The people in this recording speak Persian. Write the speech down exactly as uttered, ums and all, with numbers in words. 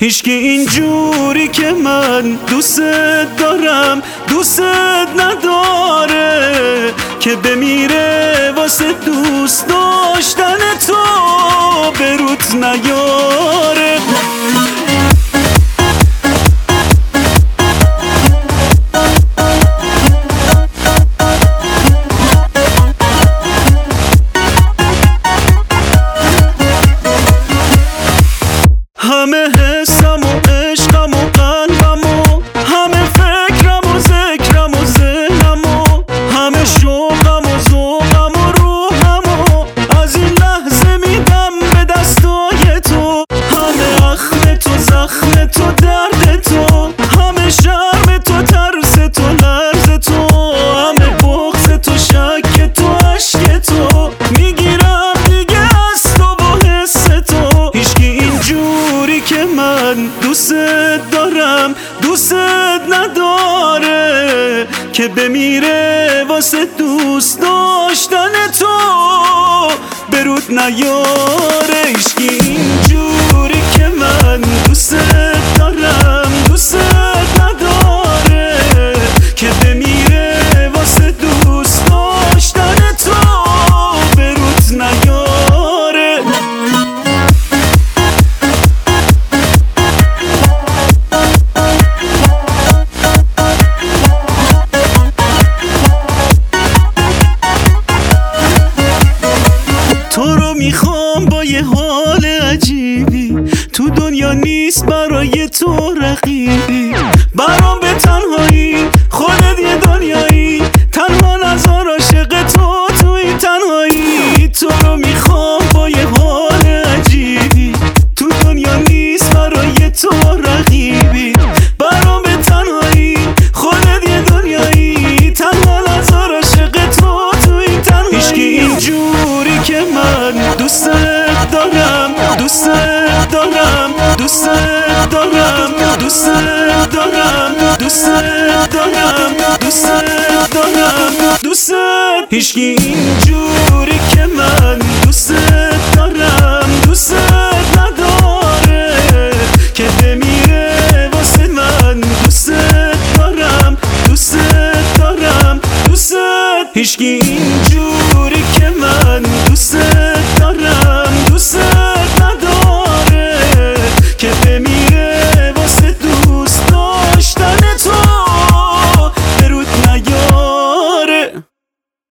هیچکی اینجوری که من دوست دارم دوست نداره که بمیره واسه دوست داشتن تو بروت نیاره. همه حسم و عشقم و قلبم و همه فکرم و ذکرم و ذهنم و همه شوقم و ذوقم و روحم و از این لحظه میدم به دستای تو. همه اخم تو، زخم تو، درد تو، همه شرم تو، ترس تو، لرز تو، همه بغض تو، شک تو، عشق تو میگیرم دیگه از تو و حس تو. هیچکی اینجوری که من دوست دارم دوست نداره که بمیره واسه دوست داشتن تو برود نیاره. هیچکی اینجوری که من دوست دارم دوست نداره که بمیره واسه دوست داشتن تو برود نیاره. تو رو میخوام با یه حال عجیبی، تو دنیا نیست برای تو رقیبی، برام به تنهایی خودت یه دنیایی، تنها نذار عاشق تو تو این تنهایی. تو رو میخوام با یه حال عجیبی، تو دنیا نیست برای تو رقیبی، برام به تنهایی خودت یه دنیایی، تنها نذار عاشق تو تو این تنهایی. هیچکی اینجوری که من دوست دارم دوست دارم دوست دارم دوست دارم دوست دارم دوست دارم دوست. هیچکی اینجوری که من دوست دارم دوست نداره که بمیره واسه من دوست دارم دوست دارم دوست. هیچکی